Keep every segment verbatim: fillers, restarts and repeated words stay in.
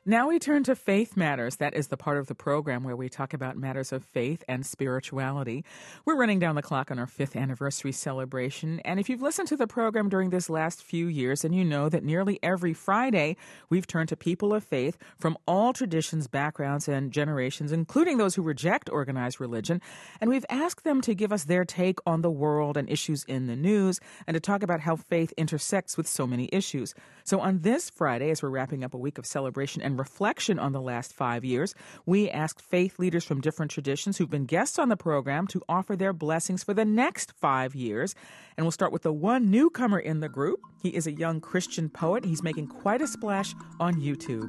Now we turn to Faith Matters. That is the part of the program where we talk about matters of faith and spirituality. We're running down the clock on our fifth anniversary celebration. And if you've listened to the program during this last few years, then you know that nearly every Friday we've turned to people of faith from all traditions, backgrounds, and generations, including those who reject organized religion. And we've asked them to give us their take on the world and issues in the news and to talk about how faith intersects with so many issues. So on this Friday, as we're wrapping up a week of celebration and reflection on the last five years, we asked faith leaders from different traditions who've been guests on the program to offer their blessings for the next five years. And we'll start with the one newcomer in the group. He is a young Christian poet. He's making quite a splash on YouTube.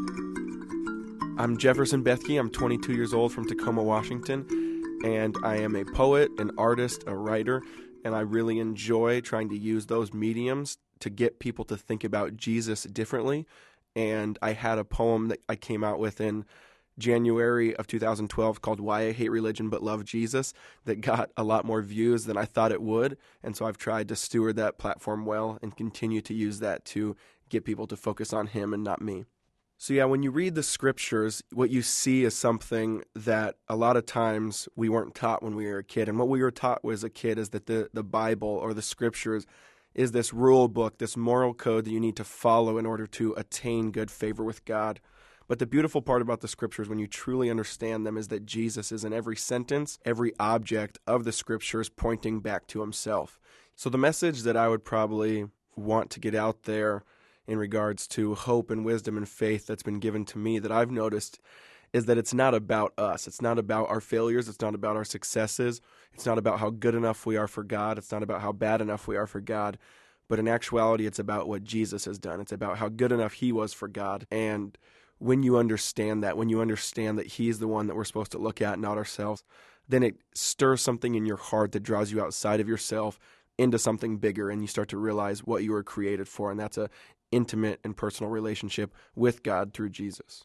I'm Jefferson Bethke. I'm twenty-two years old from Tacoma, Washington, and I am a poet, an artist, a writer, and I really enjoy trying to use those mediums to get people to think about Jesus differently. And I had a poem that I came out with in January of two thousand twelve called Why I Hate Religion But Love Jesus that got a lot more views than I thought it would. And so I've tried to steward that platform well and continue to use that to get people to focus on him and not me. So yeah, when you read the scriptures, what you see is something that a lot of times we weren't taught when we were a kid. And what we were taught as a kid is that the, the Bible or the scriptures is this rule book, this moral code that you need to follow in order to attain good favor with God. But the beautiful part about the scriptures, when you truly understand them, is that Jesus is in every sentence, every object of the scriptures pointing back to himself. So the message that I would probably want to get out there in regards to hope and wisdom and faith that's been given to me that I've noticed is that it's not about us. It's not about our failures. It's not about our successes. It's not about how good enough we are for God. It's not about how bad enough we are for God. But in actuality, it's about what Jesus has done. It's about how good enough he was for God. And when you understand that, when you understand that he's the one that we're supposed to look at, not ourselves, then it stirs something in your heart that draws you outside of yourself into something bigger, and you start to realize what you were created for, and that's an intimate and personal relationship with God through Jesus.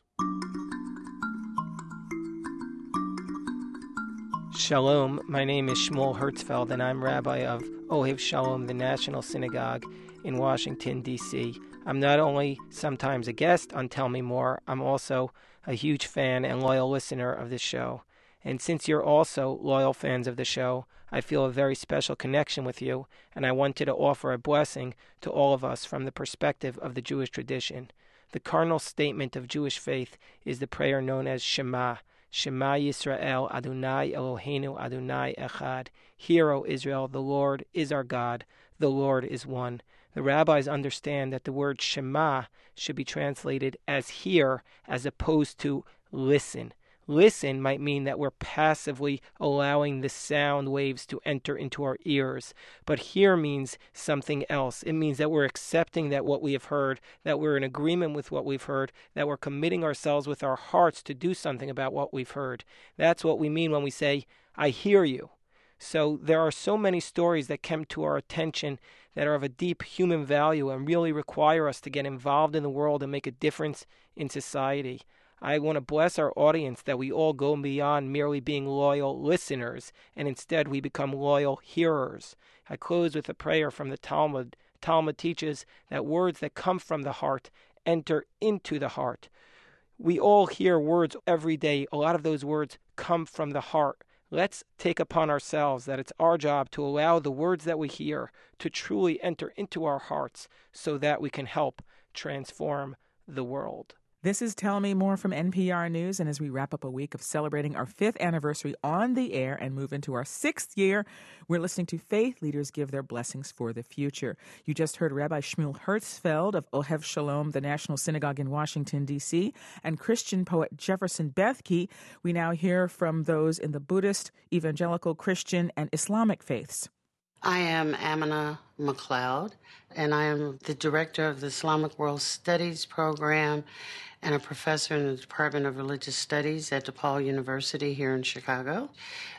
Shalom, my name is Shmuel Hertzfeld, and I'm rabbi of Ohev Shalom, the National Synagogue in Washington, D C I'm not only sometimes a guest on Tell Me More, I'm also a huge fan and loyal listener of the show. And since you're also loyal fans of the show, I feel a very special connection with you, and I wanted to offer a blessing to all of us from the perspective of the Jewish tradition. The cardinal statement of Jewish faith is the prayer known as Shema. Shema Yisrael, Adonai Eloheinu, Adonai Echad. Hear, O Israel, the Lord is our God, the Lord is one. The rabbis understand that the word Shema should be translated as hear as opposed to listen. Listen might mean that we're passively allowing the sound waves to enter into our ears. But hear means something else. It means that we're accepting that what we have heard, that we're in agreement with what we've heard, that we're committing ourselves with our hearts to do something about what we've heard. That's what we mean when we say, I hear you. So there are so many stories that come to our attention that are of a deep human value and really require us to get involved in the world and make a difference in society. I want to bless our audience that we all go beyond merely being loyal listeners, and instead we become loyal hearers. I close with a prayer from the Talmud. Talmud teaches that words that come from the heart enter into the heart. We all hear words every day. A lot of those words come from the heart. Let's take upon ourselves that it's our job to allow the words that we hear to truly enter into our hearts so that we can help transform the world. This is Tell Me More from N P R News, and as we wrap up a week of celebrating our fifth anniversary on the air and move into our sixth year, we're listening to faith leaders give their blessings for the future. You just heard Rabbi Shmuel Hertzfeld of Ohev Shalom, the National Synagogue in Washington, D C, and Christian poet Jefferson Bethke. We now hear from those in the Buddhist, evangelical, Christian, and Islamic faiths. I am Amina McLeod, and I am the director of the Islamic World Studies program and a professor in the Department of Religious Studies at DePaul University here in Chicago.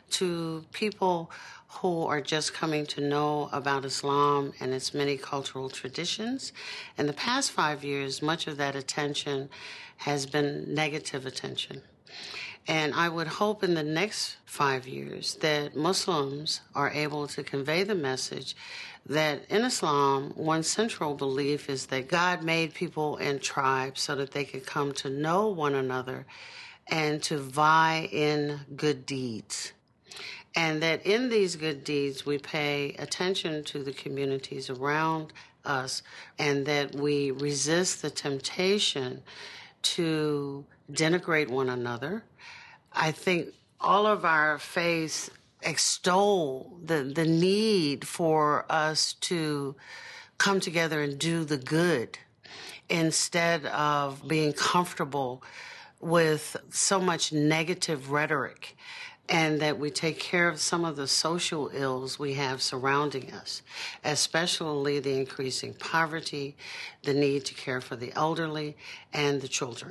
To people who are just coming to know about Islam and its many cultural traditions, in the past five years, much of that attention has been negative attention. And I would hope in the next five years that Muslims are able to convey the message that in Islam, one central belief is that God made people in tribes so that they could come to know one another and to vie in good deeds. And that in these good deeds, we pay attention to the communities around us, and that we resist the temptation to denigrate one another. I think all of our faiths extol the, the need for us to come together and do the good instead of being comfortable with so much negative rhetoric, and that we take care of some of the social ills we have surrounding us, especially the increasing poverty, the need to care for the elderly, and the children.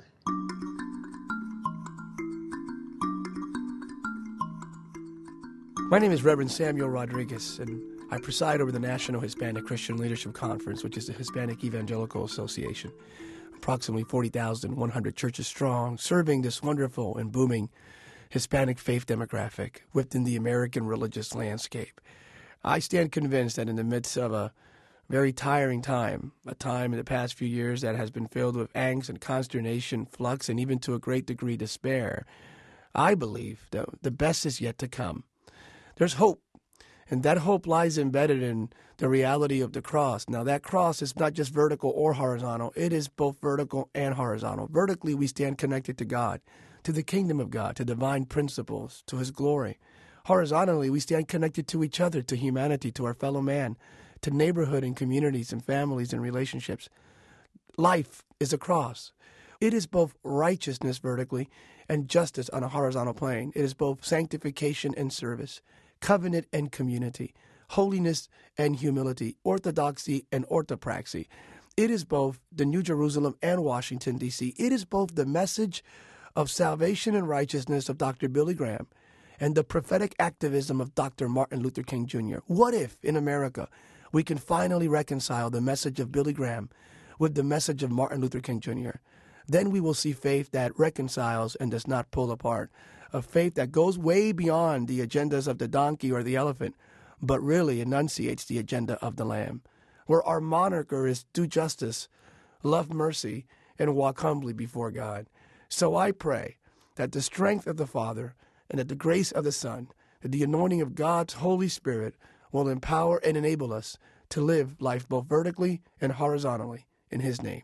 My name is Reverend Samuel Rodriguez, and I preside over the National Hispanic Christian Leadership Conference, which is the Hispanic Evangelical Association, approximately forty thousand one hundred churches strong, serving this wonderful and booming Hispanic faith demographic within the American religious landscape. I stand convinced that in the midst of a very tiring time, a time in the past few years that has been filled with angst and consternation, flux, and even to a great degree despair, I believe that the best is yet to come. There's hope, and that hope lies embedded in the reality of the cross. Now, that cross is not just vertical or horizontal. It is both vertical and horizontal. Vertically, we stand connected to God, to the kingdom of God, to divine principles, to his glory. Horizontally, we stand connected to each other, to humanity, to our fellow man, to neighborhood and communities and families and relationships. Life is a cross. It is both righteousness vertically and justice on a horizontal plane. It is both sanctification and service, covenant and community, holiness and humility, orthodoxy and orthopraxy. It is both the New Jerusalem and Washington, D C It is both the message of salvation and righteousness of Doctor Billy Graham and the prophetic activism of Doctor Martin Luther King Junior What if, in America, we can finally reconcile the message of Billy Graham with the message of Martin Luther King Junior? Then we will see faith that reconciles and does not pull apart, a faith that goes way beyond the agendas of the donkey or the elephant, but really enunciates the agenda of the Lamb, where our moniker is do justice, love mercy, and walk humbly before God. So I pray that the strength of the Father and that the grace of the Son, that the anointing of God's Holy Spirit will empower and enable us to live life both vertically and horizontally in his name.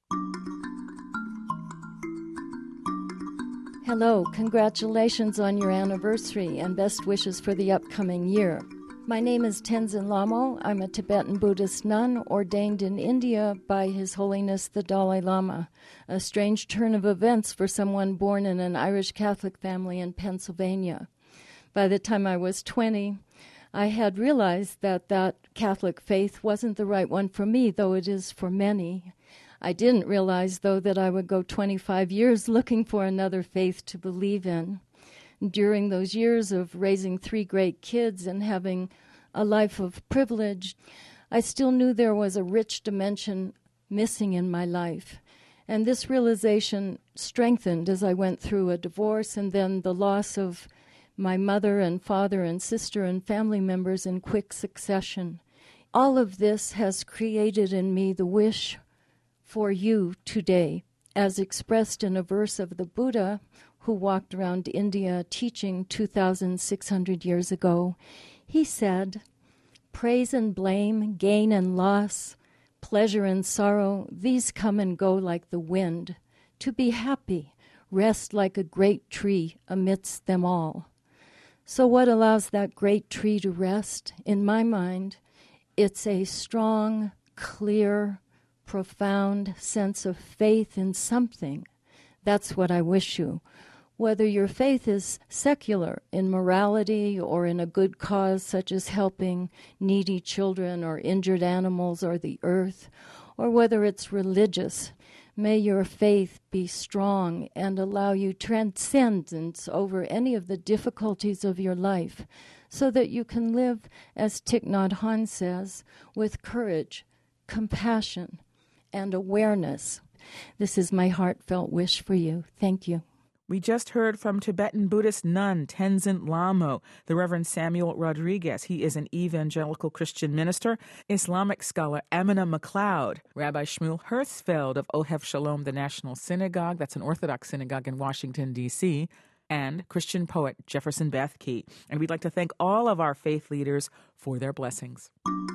Hello, congratulations on your anniversary and best wishes for the upcoming year. My name is Tenzin Lamo. I'm a Tibetan Buddhist nun ordained in India by His Holiness the Dalai Lama, a strange turn of events for someone born in an Irish Catholic family in Pennsylvania. By the time I was twenty, I had realized that that Catholic faith wasn't the right one for me, though it is for many. I didn't realize, though, that I would go twenty-five years looking for another faith to believe in. During those years of raising three great kids and having a life of privilege, I still knew there was a rich dimension missing in my life. And this realization strengthened as I went through a divorce and then the loss of my mother and father and sister and family members in quick succession. All of this has created in me the wish for you today, as expressed in a verse of the Buddha, who walked around India teaching two thousand six hundred years ago. He said, "Praise and blame, gain and loss, pleasure and sorrow, these come and go like the wind. To be happy, rest like a great tree amidst them all." So what allows that great tree to rest? In my mind, it's a strong, clear, profound sense of faith in something. That's what I wish you. Whether your faith is secular, in morality, or in a good cause such as helping needy children or injured animals or the earth, or whether it's religious, may your faith be strong and allow you transcendence over any of the difficulties of your life, so that you can live, as Thich Nhat Hanh says, with courage, compassion, and awareness. This is my heartfelt wish for you. Thank you. We just heard from Tibetan Buddhist nun Tenzin Lamo, the Reverend Samuel Rodriguez. He is an evangelical Christian minister, Islamic scholar Amina McLeod, Rabbi Shmuel Herzfeld of Ohev Shalom, the National Synagogue, that's an Orthodox synagogue in Washington, D C, and Christian poet Jefferson Bethke. And we'd like to thank all of our faith leaders for their blessings.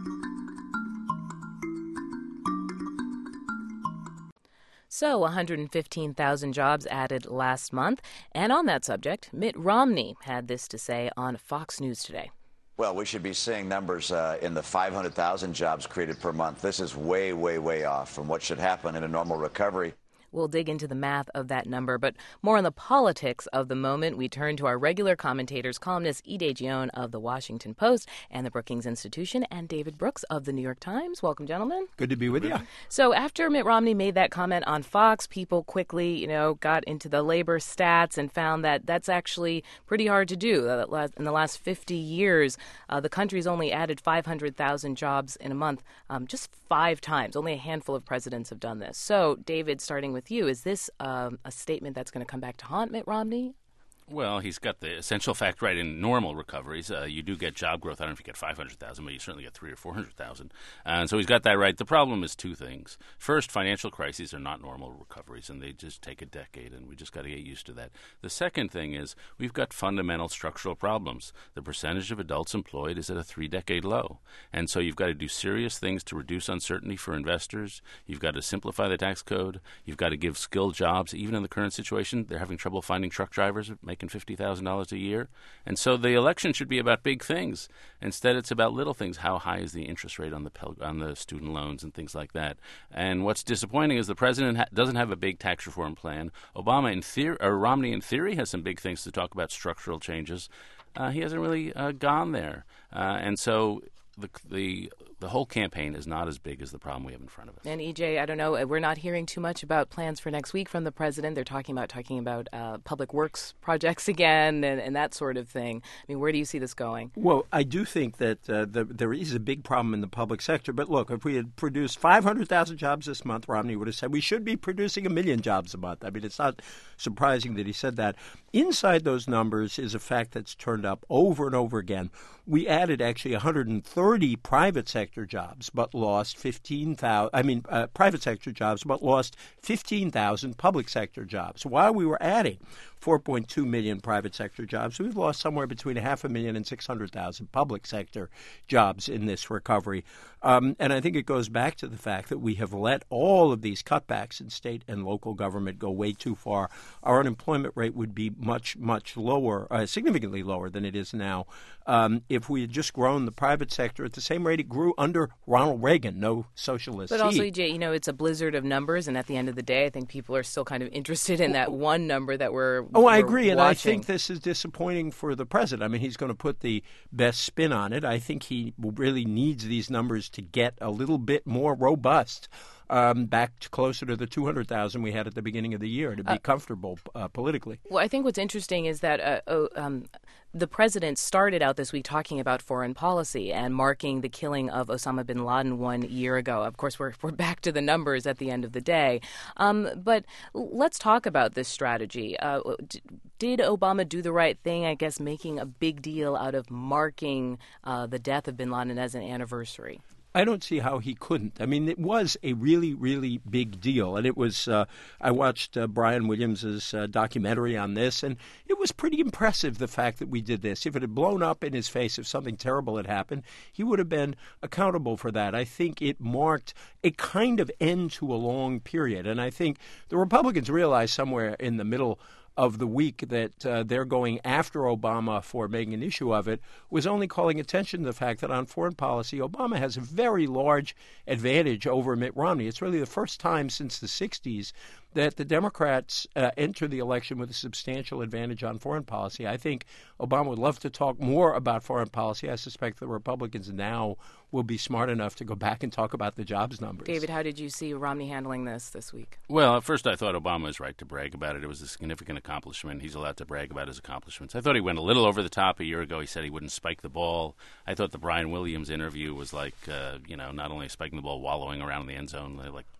So, one hundred fifteen thousand jobs added last month. And on that subject, Mitt Romney had this to say on Fox News today. Well, we should be seeing numbers uh, in the five hundred thousand jobs created per month. This is way, way, way off from what should happen in a normal recovery. We'll dig into the math of that number, but more on the politics of the moment. We turn to our regular commentators, columnist Ide Gion of The Washington Post and the Brookings Institution, and David Brooks of The New York Times. Welcome, gentlemen. Good to be with you. So after Mitt Romney made that comment on Fox, people quickly, you know, got into the labor stats and found that that's actually pretty hard to do. In the last fifty years, uh, the country's only added five hundred thousand jobs in a month, um, just five times. Only a handful of presidents have done this. So, David, starting with with you. Is this um, a statement that's going to come back to haunt Mitt Romney? Well, he's got the essential fact right. In normal recoveries, uh, you do get job growth. I don't know if you get five hundred thousand, but you certainly get three or four hundred thousand. And so he's got that right. The problem is two things. First, financial crises are not normal recoveries, and they just take a decade, and we just got to get used to that. The second thing is we've got fundamental structural problems. The percentage of adults employed is at a three-decade low, and so you've got to do serious things to reduce uncertainty for investors. You've got to simplify the tax code. You've got to give skilled jobs. Even in the current situation, they're having trouble finding truck drivers, making fifty thousand dollars a year. And so the election should be about big things. Instead, it's about little things. How high is the interest rate on the Pel- on the student loans and things like that? And what's disappointing is the president ha- doesn't have a big tax reform plan. Obama, in theory, or Romney, in theory, has some big things to talk about, structural changes. Uh, he hasn't really uh, gone there. Uh, and so the the the whole campaign is not as big as the problem we have in front of us. And E J, I don't know, we're not hearing too much about plans for next week from the president. They're talking about talking about uh, public works projects again and, and that sort of thing. I mean, where do you see this going? Well, I do think that uh, the, there is a big problem in the public sector. But look, if we had produced five hundred thousand jobs this month, Romney would have said we should be producing a million jobs a month. I mean, it's not surprising that he said that. Inside those numbers is a fact that's turned up over and over again. We added actually one hundred thirty private sector jobs, but lost fifteen thousand. I mean, uh, private sector jobs, but lost fifteen thousand public sector jobs. While we were adding four point two million private sector jobs, we've lost somewhere between a half a million and six hundred thousand public sector jobs in this recovery. Um, and I think it goes back to the fact that we have let all of these cutbacks in state and local government go way too far. Our unemployment rate would be much, much lower, uh, significantly lower than it is now, um, if we had just grown the private sector at the same rate it grew under Ronald Reagan, no socialist. But also, E J, you know, it's a blizzard of numbers, and at the end of the day, I think people are still kind of interested in that one number that we're Oh, I we're agree, and watching. I think this is disappointing for the president. I mean, he's going to put the best spin on it. I think he really needs these numbers to get a little bit more robust. Um, back to closer to the two hundred thousand we had at the beginning of the year to be uh, comfortable uh, politically. Well, I think what's interesting is that uh, oh, um, the president started out this week talking about foreign policy and marking the killing of Osama bin Laden one year ago. Of course, we're, we're back to the numbers at the end of the day. Um, but let's talk about this strategy. Uh, d- did Obama do the right thing, I guess, making a big deal out of marking uh, the death of bin Laden as an anniversary? I don't see how he couldn't. I mean, it was a really, really big deal. And it was, uh, I watched uh, Brian Williams's uh, documentary on this, and it was pretty impressive, the fact that we did this. If it had blown up in his face, if something terrible had happened, he would have been accountable for that. I think it marked a kind of end to a long period. And I think the Republicans realized somewhere in the middle of the week that uh, they're going after Obama for making an issue of it was only calling attention to the fact that on foreign policy, Obama has a very large advantage over Mitt Romney. It's really the first time since the sixties that the Democrats uh, enter the election with a substantial advantage on foreign policy. I think Obama would love to talk more about foreign policy. I suspect the Republicans now will be smart enough to go back and talk about the jobs numbers. David, how did you see Romney handling this this week? Well, at first I thought Obama was right to brag about it. It was a significant accomplishment. He's allowed to brag about his accomplishments. I thought he went a little over the top a year ago. He said he wouldn't spike the ball. I thought the Brian Williams interview was like, uh, you know, not only spiking the ball, wallowing around in the end zone, like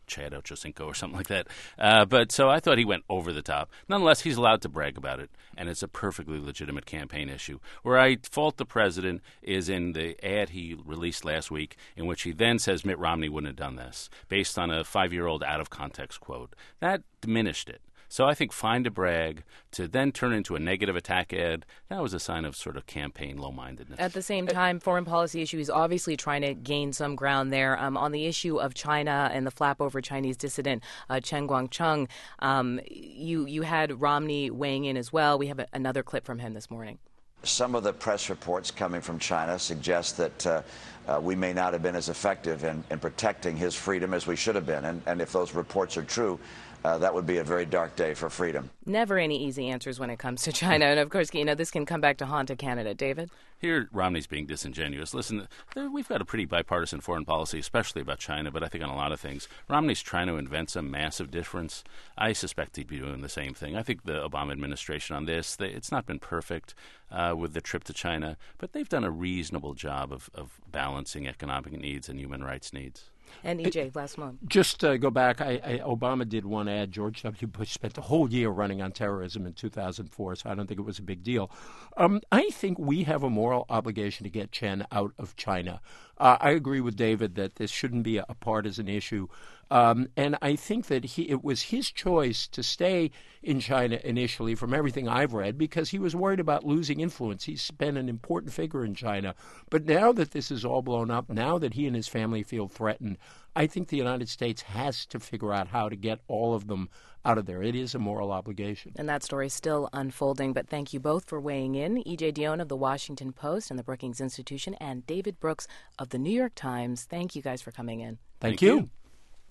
Chad Ochocinco or something like that. Uh, but so I thought he went over the top. Nonetheless, he's allowed to brag about it, and it's a perfectly legitimate campaign issue. Where I fault the president is in the ad he released last week, in which he then says Mitt Romney wouldn't have done this, based on a five-year-old out-of-context quote. That diminished it. So I think find a brag to then turn into a negative attack ad, that was a sign of sort of campaign low-mindedness. At the same time, foreign policy issue is obviously trying to gain some ground there. Um, on the issue of China and the flap over Chinese dissident uh, Chen Guangcheng, um, you, you had Romney weighing in as well. We have a, another clip from him this morning. Some of the press reports coming from China suggest that uh, uh, we may not have been as effective in, in protecting his freedom as we should have been. And, and if those reports are true, Uh, that would be a very dark day for freedom. Never any easy answers when it comes to China. And, of course, you know, this can come back to haunt Canada. David? Here, Romney's being disingenuous. Listen, there, we've got a pretty bipartisan foreign policy, especially about China, but I think on a lot of things. Romney's trying to invent some massive difference. I suspect he'd be doing the same thing. I think the Obama administration on this, they, it's not been perfect uh, with the trip to China, but they've done a reasonable job of, of balancing economic needs and human rights needs. And E J, last month. Just uh, go back. I, I, Obama did one ad. George W. Bush spent the whole year running on terrorism in two thousand four, so I don't think it was a big deal. Um, I think we have a moral obligation to get Chen out of China. Uh, I agree with David that this shouldn't be a, a partisan issue. Um, and I think that he, it was his choice to stay in China initially, from everything I've read, because he was worried about losing influence. He's been an important figure in China. But now that this is all blown up, now that he and his family feel threatened, I think the United States has to figure out how to get all of them out of there. It is a moral obligation. And that story is still unfolding, but thank you both for weighing in. E J Dionne of the Washington Post and the Brookings Institution, and David Brooks of the New York Times. Thank you guys for coming in. Thank, Thank you. you.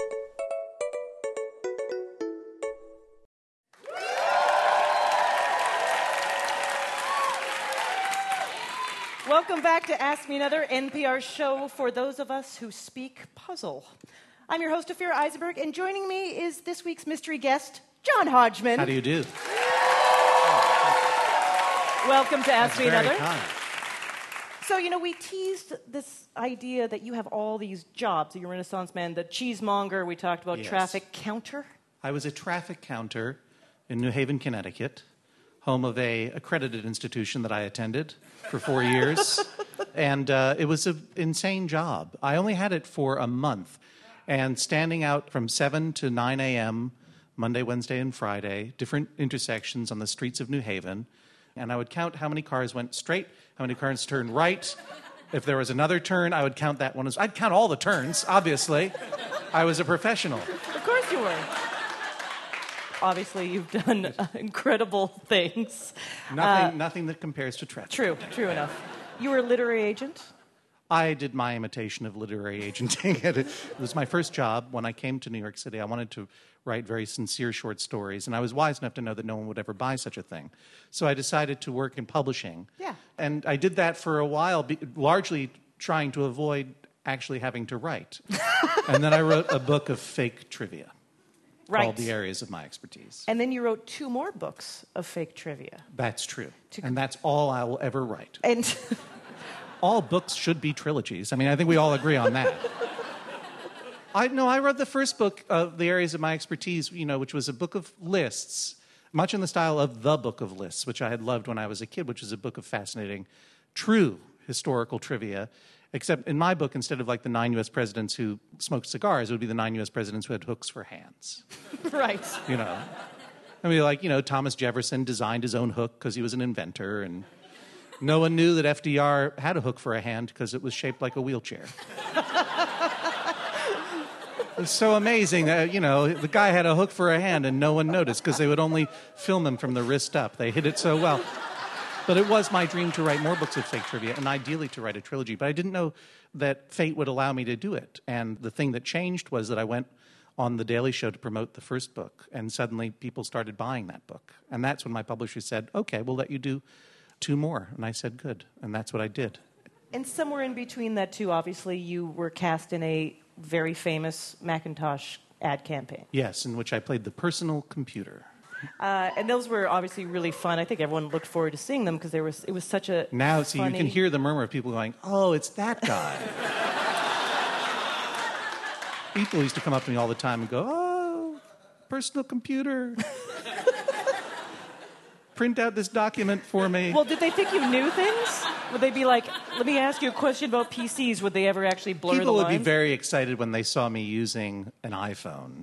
Welcome back to Ask Me Another, N P R show for those of us who speak puzzle. I'm your host, Ophira Eisenberg, and joining me is this week's mystery guest, John Hodgman. How do you do? Welcome to Ask That's Me very Another. kind. So, you know, we teased this idea that you have all these jobs. You're a Renaissance man, the cheesemonger, we talked about Yes. traffic counter. I was a traffic counter in New Haven, Connecticut, home of a accredited institution that I attended for four years. And uh, it was an insane job. I only had it for a month. And standing out from seven to nine a.m., Monday, Wednesday, and Friday, different intersections on the streets of New Haven. And I would count how many cars went straight, how many cars turned right. If there was another turn, I would count that one as... I'd count all the turns, obviously. I was a professional. Of course you were. Obviously, you've done uh, incredible things. Nothing, Uh, nothing that compares to traffic. True, true enough. You were a literary agent? I did my imitation of literary agenting. It was my first job. When I came to New York City, I wanted to write very sincere short stories, and I was wise enough to know that no one would ever buy such a thing. So I decided to work in publishing. Yeah. And I did that for a while, be, largely trying to avoid actually having to write. And then I wrote a book of fake trivia. Right. Called The Areas of My Expertise. And then you wrote two more books of fake trivia. That's true. To- And that's all I will ever write. And All books should be trilogies. I mean, I think we all agree on that. I no, I read the first book of The Areas of My Expertise, you know, which was a book of lists, much in the style of The Book of Lists, which I had loved when I was a kid, which is a book of fascinating, true historical trivia. Except in my book, instead of like the nine U S presidents who smoked cigars, it would be the nine U S presidents who had hooks for hands. right. You know, I mean, like, you know, Thomas Jefferson designed his own hook because he was an inventor, and no one knew that F D R had a hook for a hand because it was shaped like a wheelchair. It was so amazing that, you know, the guy had a hook for a hand and no one noticed because they would only film him from the wrist up. They hid it so well. But it was my dream to write more books of fake trivia, and ideally to write a trilogy. But I didn't know that fate would allow me to do it. And the thing that changed was that I went on The Daily Show to promote the first book, and suddenly people started buying that book. And that's when my publisher said, okay, we'll let you do two more. And I said, good. And that's what I did. And somewhere in between that, too, obviously, you were cast in a very famous Macintosh ad campaign. Yes, in which I played the personal computer. Uh, and those were obviously really fun. I think everyone looked forward to seeing them because there was it was such a Now, see, funny... you can hear the murmur of people going, oh, it's that guy. People used to come up to me all the time and go, oh, personal computer. Print out this document for me. Well, did they think you knew things? Would they be like, let me ask you a question about P Cs. Would they ever actually blur People the lines? would be very excited when they saw me using an iPhone.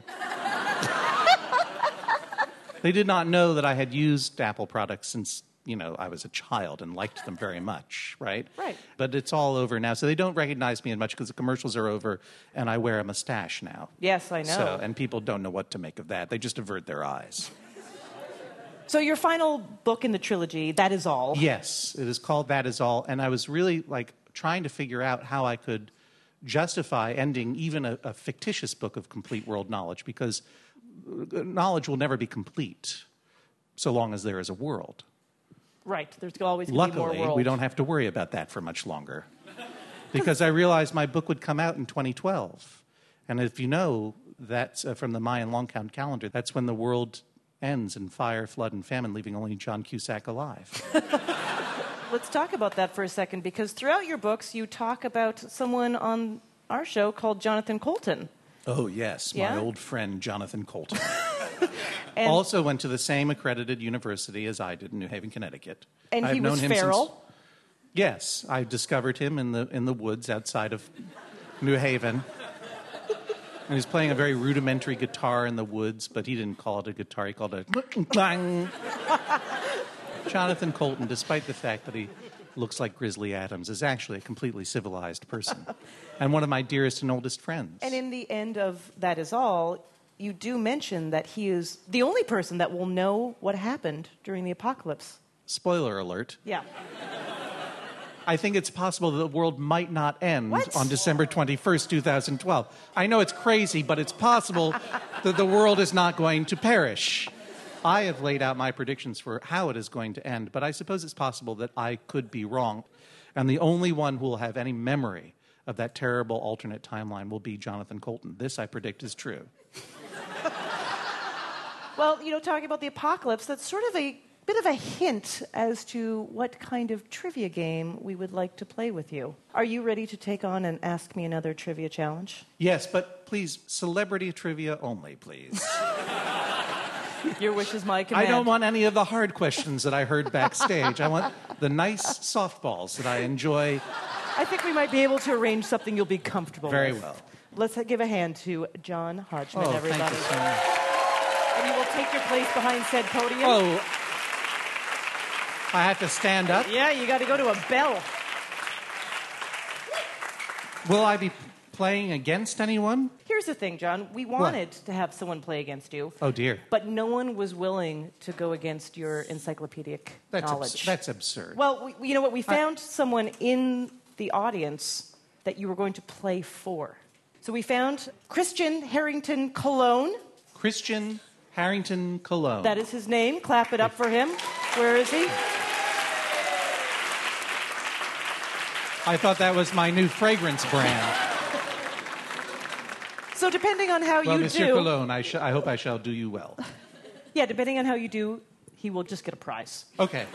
They did not know that I had used Apple products since, you know, I was a child and liked them very much, right? Right. But it's all over now, so they don't recognize me as much because the commercials are over and I wear a mustache now. Yes, I know. So, and people don't know what to make of that. They just avert their eyes. So your final book in the trilogy, That Is All. Yes, it is called That Is All, and I was really, like, trying to figure out how I could justify ending even a, a fictitious book of complete world knowledge, because knowledge will never be complete so long as there is a world. Right. There's always going to be more Luckily, world. we don't have to worry about that for much longer, because I realized my book would come out in twenty twelve. And if you know, that's uh, from the Mayan long count calendar, that's when the world ends in fire, flood, and famine, leaving only John Cusack alive. Let's talk about that for a second, because throughout your books, you talk about someone on our show called Jonathan Colton. Oh, yes, my Yeah? old friend Jonathan Colton. And, Also went to the same accredited university as I did in New Haven, Connecticut. and I've he known was him feral. Since, yes, I discovered him in the in the woods outside of New Haven. And he's playing a very rudimentary guitar in the woods, but he didn't call it a guitar. He called it a bang. Jonathan Colton, despite the fact that he looks like Grizzly Adams, is actually a completely civilized person and one of my dearest and oldest friends. And in the end of That Is All, you do mention that he is the only person that will know what happened during the apocalypse. Spoiler alert. Yeah. I think it's possible that the world might not end What? on December twenty-first, twenty twelve. I know it's crazy, but it's possible that the world is not going to perish. I have laid out my predictions for how it is going to end, but I suppose it's possible that I could be wrong. And the only one who will have any memory of that terrible alternate timeline will be Jonathan Colton. This, I predict, is true. Well, you know, talking about the apocalypse, that's sort of a bit of a hint as to what kind of trivia game we would like to play with you. Are you ready to take on an Ask Me Another trivia challenge? Yes, but please, celebrity trivia only, please. Your wish is my command. I don't want any of the hard questions that I heard backstage. I want the nice softballs that I enjoy. I think we might be able to arrange something you'll be comfortable Very with. well. Let's give a hand to John Hodgman, Oh, everybody. thank you so much. And you will take your place behind said podium. Oh, I have to stand up? Yeah, you got to go to a bell. Will I be playing against anyone? Here's the thing, John. We wanted to have someone play against you. Oh, dear. But no one was willing to go against your encyclopedic That's, knowledge. abs- that's absurd. Well, we, you know what? We found someone in the audience that you were going to play for. So we found Christian Harrington Cologne. Christian Harrington Cologne. That is his name. Clap it up for him. Where is he? I thought that was my new fragrance brand. So depending on how Well, you Monsieur do... Cologne, I, sh- I hope I shall do you well. Yeah, depending on how you do, he will just get a prize. Okay.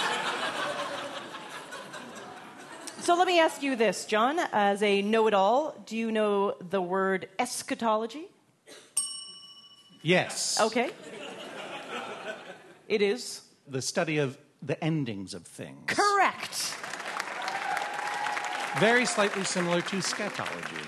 So let me ask you this, John. As a know-it-all, do you know the word eschatology? Yes. Okay. It is? The study of the endings of things. Correct. Very slightly similar to scatology.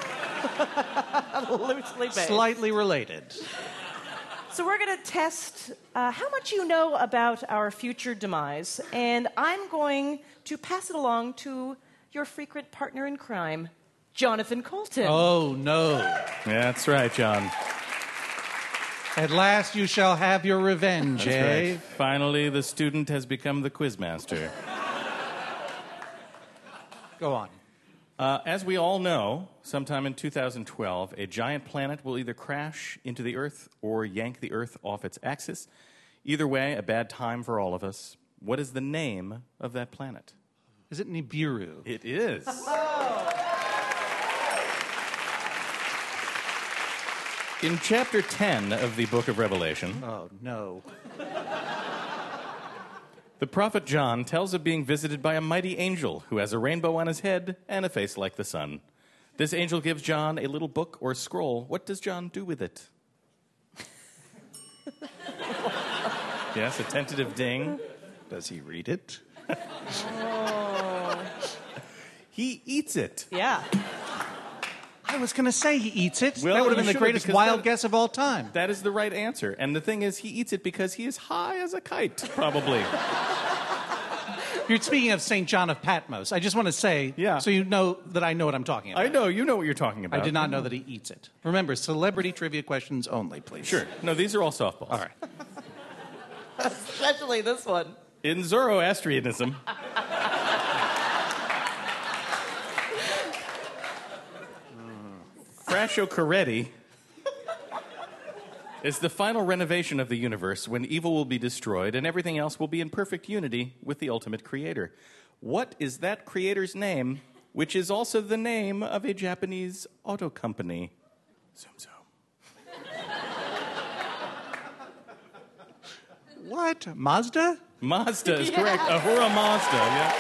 Loosely based. Slightly related. So we're going to test uh, how much you know about our future demise, and I'm going to pass it along to your frequent partner in crime, Jonathan Colton. Oh, no. Yeah, that's right, John. At last you shall have your revenge, That's eh? right. Finally, the student has become the quizmaster. Go on. Uh, as we all know, sometime in two thousand twelve, a giant planet will either crash into the Earth or yank the Earth off its axis. Either way, a bad time for all of us. What is the name of that planet? Is it Nibiru? It is. In chapter ten of the book of Revelation, Oh, no. the prophet John tells of being visited by a mighty angel who has a rainbow on his head and a face like the sun. This angel gives John a little book or scroll. What does John do with it? Yes, a tentative ding. Does he read it? Oh. He eats it. Yeah. I was going to say he eats it. Well, that would have you been the should've, greatest because wild that- guess of all time. That is the right answer. And the thing is, he eats it because he is high as a kite, probably. You're speaking of Saint John of Patmos. I just want to say, Yeah. so you know that I know what I'm talking about. I know, you know what you're talking about. I did not know that he eats it. Remember, celebrity trivia questions only, please. Sure. No, these are all softballs. All right. Especially this one. In Zoroastrianism, Frasco Coretti is the final renovation of the universe when evil will be destroyed and everything else will be in perfect unity with the ultimate creator. What is that creator's name, which is also the name of a Japanese auto company? Zoom, zoom. What? Mazda? Mazda is correct. Ahura Mazda, yeah.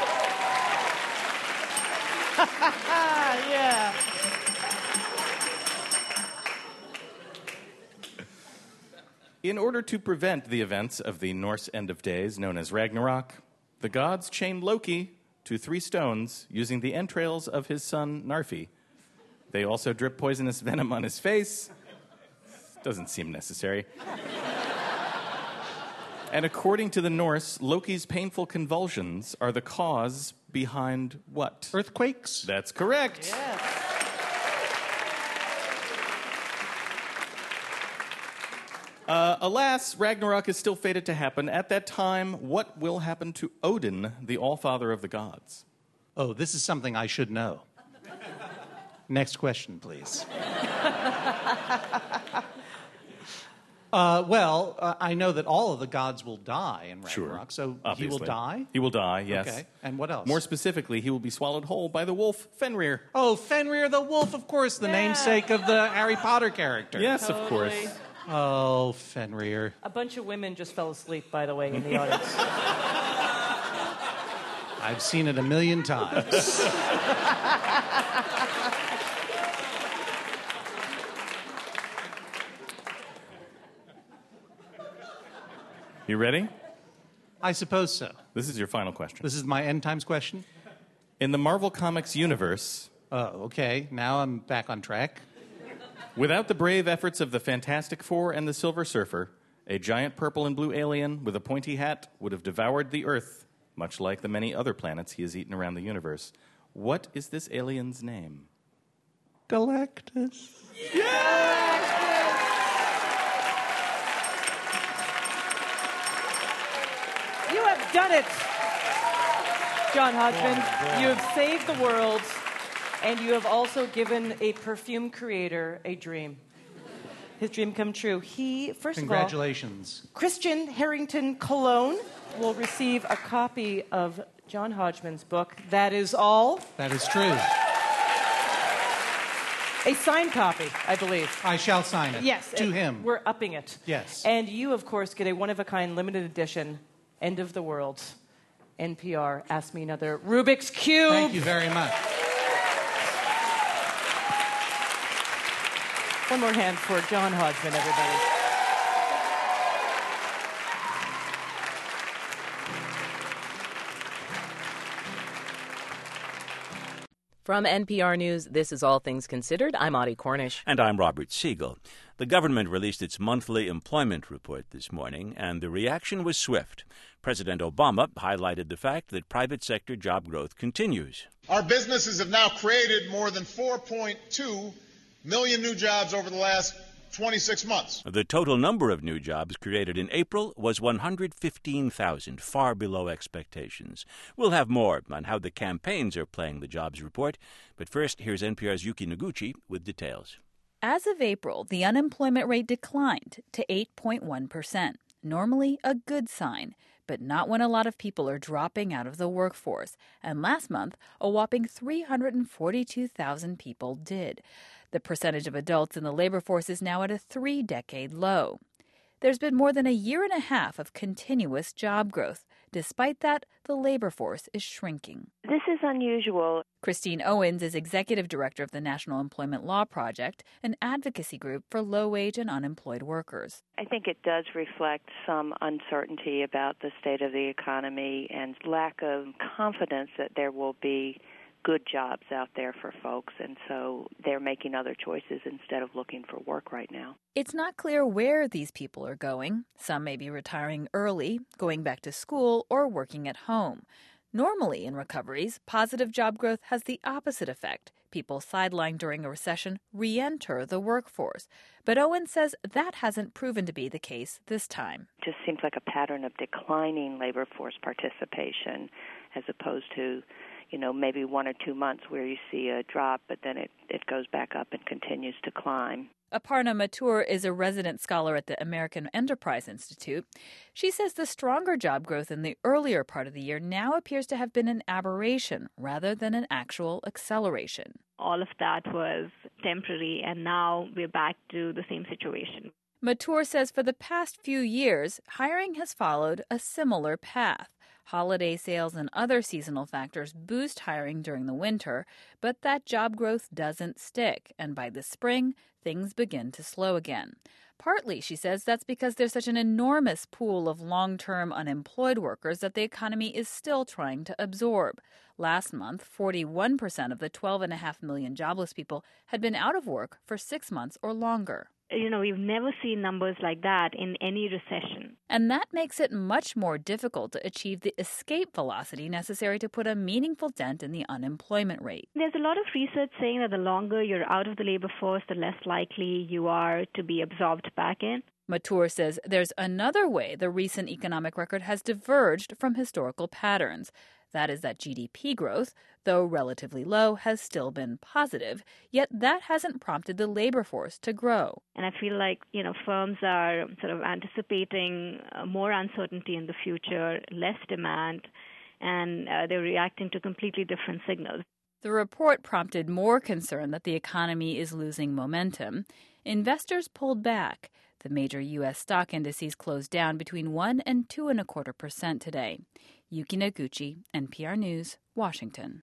Yeah. In order to prevent the events of the Norse end of days, known as Ragnarok, the gods chained Loki to three stones using the entrails of his son Narfi. They also drip poisonous venom on his face. Doesn't seem necessary. And according to the Norse, Loki's painful convulsions are the cause behind what? Earthquakes? That's correct. Yeah. Uh, alas, Ragnarok is still fated to happen. At that time, what will happen to Odin, the all-father of the gods? Oh, this is something I should know. Next question, please. uh, well, uh, I know that all of the gods will die in Ragnarok, so Obviously. he will die? He will die, yes. Okay, and what else? More specifically, he will be swallowed whole by the wolf Fenrir. Oh, Fenrir the wolf, of course, the Yeah. namesake of the Harry Potter character. Yes, of Totally. course. Oh, Fenrir. A bunch of women just fell asleep, by the way, in the audience. I've seen it a million times. You ready? I suppose so. This is your final question. This is my end times question? In the Marvel Comics universe, Oh, okay. Now I'm back on track. without the brave efforts of the Fantastic Four and the Silver Surfer, a giant purple and blue alien with a pointy hat would have devoured the Earth, much like the many other planets he has eaten around the universe. What is this alien's name? Galactus. You have done it, John Hodgman. You have saved the world, and you have also given a perfume creator a dream. His dream come true. He, first of all, Congratulations. Christian Harrington Cologne will receive a copy of John Hodgman's book, That Is All. That is true. A signed copy, I believe. I shall sign it. Yes. To and him. We're upping it. Yes. And you, of course, get a one-of-a-kind limited edition, End of the World, N P R, Ask Me Another Rubik's Cube. Thank you very much. One more hand for John Hodgman, everybody. From N P R News, this is All Things Considered. I'm Audie Cornish. And I'm Robert Siegel. The government released its monthly employment report this morning, and the reaction was swift. President Obama highlighted the fact that private sector job growth continues. Our businesses have now created more than four point two million new jobs over the last twenty-six months. The total number of new jobs created in April was one hundred fifteen thousand, far below expectations. We'll have more on how the campaigns are playing the jobs report, but first, here's N P R's Yuki Noguchi with details. As of April, the unemployment rate declined to eight point one percent, normally a good sign, but not when a lot of people are dropping out of the workforce. And last month, a whopping three hundred forty-two thousand people did. The percentage of adults in the labor force is now at a three-decade low. There's been more than a year and a half of continuous job growth. Despite that, the labor force is shrinking. This is unusual. Christine Owens is executive director of the National Employment Law Project, an advocacy group for low-wage and unemployed workers. I think it does reflect some uncertainty about the state of the economy and lack of confidence that there will be good jobs out there for folks, and so they're making other choices instead of looking for work right now. It's not clear where these people are going. Some may be retiring early, going back to school, or working at home. Normally, in recoveries, positive job growth has the opposite effect. People sidelined during a recession re-enter the workforce. But Owen says that hasn't proven to be the case this time. It just seems like a pattern of declining labor force participation as opposed to, you know, maybe one or two months where you see a drop, but then it, it goes back up and continues to climb. Aparna Mathur is a resident scholar at the American Enterprise Institute. She says the stronger job growth in the earlier part of the year now appears to have been an aberration rather than an actual acceleration. All of that was temporary, and now we're back to the same situation. Mathur says for the past few years, hiring has followed a similar path. Holiday sales and other seasonal factors boost hiring during the winter, but that job growth doesn't stick, and by the spring, things begin to slow again. Partly, she says, that's because there's such an enormous pool of long-term unemployed workers that the economy is still trying to absorb. Last month, forty-one percent of the twelve point five million jobless people had been out of work for six months or longer. You know, we've never seen numbers like that in any recession. And that makes it much more difficult to achieve the escape velocity necessary to put a meaningful dent in the unemployment rate. There's a lot of research saying that the longer you're out of the labor force, the less likely you are to be absorbed back in. Mathur says there's another way the recent economic record has diverged from historical patterns. That is that G D P growth, though relatively low, has still been positive, yet that hasn't prompted the labor force to grow. And I feel like, you know, firms are sort of anticipating uh, more uncertainty in the future, less demand, and uh, they're reacting to completely different signals. The report prompted more concern that the economy is losing momentum. Investors pulled back. The major U S stock indices closed down between one and two and a quarter percent today. Yuki Noguchi, N P R News, Washington.